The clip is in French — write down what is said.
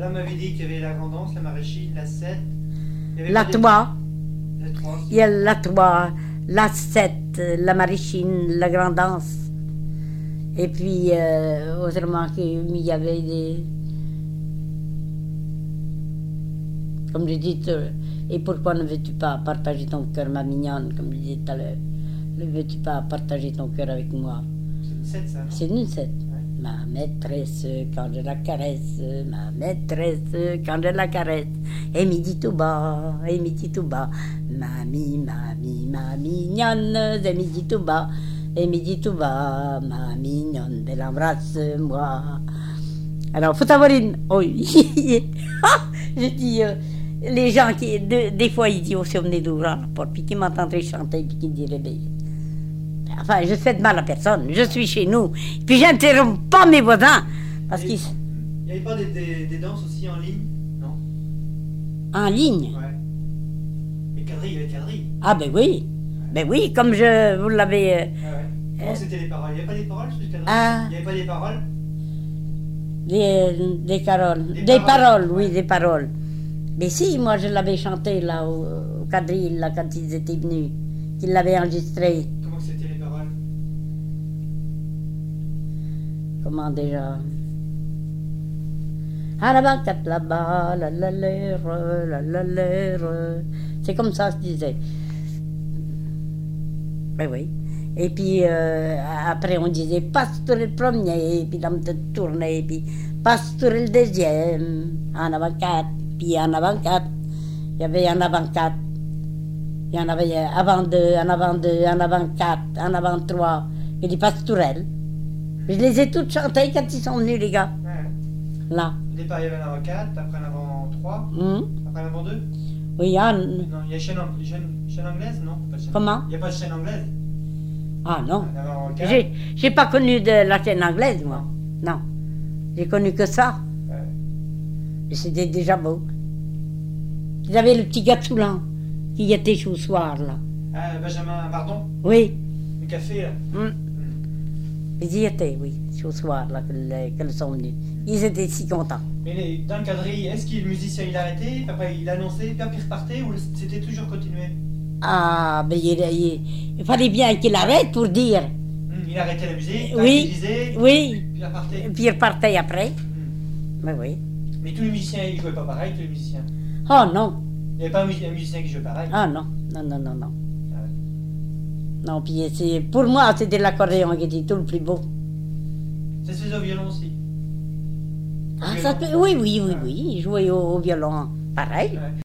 là, on m'avait dit qu'il y avait la Grandance, la Maraîchine, la 7. La 3. La 3. Il y a la 3, la 7, la Maraîchine, la Grandance. Et puis, autrement, il y avait des... Comme je dis, et pourquoi ne veux-tu pas partager ton cœur, ma mignonne, comme je disais tout à l'heure? Ne veux-tu pas partager ton cœur avec moi? C'est une 7, ça, non? C'est une 7. Ouais. Ma maîtresse, quand je la caresse, ma maîtresse, quand je la caresse, et me dit tout bas, et me dit tout bas, mamie, mamie, ma mignonne, et me dit tout bas, et me dit tout bas, ma mignonne, elle embrasse-moi. Alors, faut avoir une... Oh, je dis... les gens qui, des fois, ils disent aussi, on est d'ouvrir la porte, puis qui m'entendraient chanter, puis qui diraient, enfin, je fais de mal à personne, je suis chez nous, puis j'interromps pas mes voisins, parce qu'ils... Il n'y avait pas des danses aussi en ligne? Non? En ligne? Ouais. Les quadrilles, il y avait quadrilles. Ah ben oui, ben oui, comme je vous l'avais... Ah ouais. Comment c'était les paroles? Il n'y avait pas des paroles sur les quadrilles? Ah. Il n'y avait pas des paroles? Des paroles, oui, des paroles. Mais si, moi je l'avais chanté là au quadrille, là, quand ils étaient venus, qu'ils l'avaient enregistré. Comment c'était les paroles? Comment déjà? À la banquette là-bas, la l'air. C'est comme ça que je disais. Ben oui. Et puis après on disait Pasteur le premier, et puis là on tournait, et puis Pasteur le deuxième, en avant 4, puis en avant 4. Il y avait en avant 4. Il y en avait avant 2, en avant 2, en avant 4, en avant 3, et des pastourelles. Je les ai toutes chantées quand ils sont venus, les gars. Ouais. Là. Au départ, il y avait un avant 4, après un avant 3, après un avant 2. Oui, Non, il y a chaîne anglaise, non? Pas chaîne. Comment? Il n'y a pas de chaîne anglaise? Ah non. Un avant 4. J'ai pas connu de la chaîne anglaise, moi. Non. J'ai connu que ça. Ouais. Et c'était déjà beau. Ils avaient le petit gars de Soulan qui était chaud soir, là. Ah, Benjamin Bardon? Oui. Le café, là? Ils y étaient, oui, chaud soir, là, qu'elles sont venus. Ils étaient si contents. Mais dans le quadrille, est-ce que le musicien il arrêtait, puis après il annonçait, puis après il repartait, ou c'était toujours continué? Ah, ben il fallait bien qu'il arrête pour dire. Il arrêtait la musique, Oui, il disait, oui. puis il repartait. Et puis il repartait après. Ben oui. Mais tous les musiciens, ils jouaient pas pareil, tous les musiciens. Oh non. Il n'y avait pas un musicien qui jouait pareil. Ah non, non, non, non, non. Ah ouais. Non, puis pour moi, c'était l'accordéon qui était tout le plus beau. Ça se faisait au violon aussi. Ah, ça peut, oui, oui, oui, oui. Il jouait au violon. Pareil. Ouais.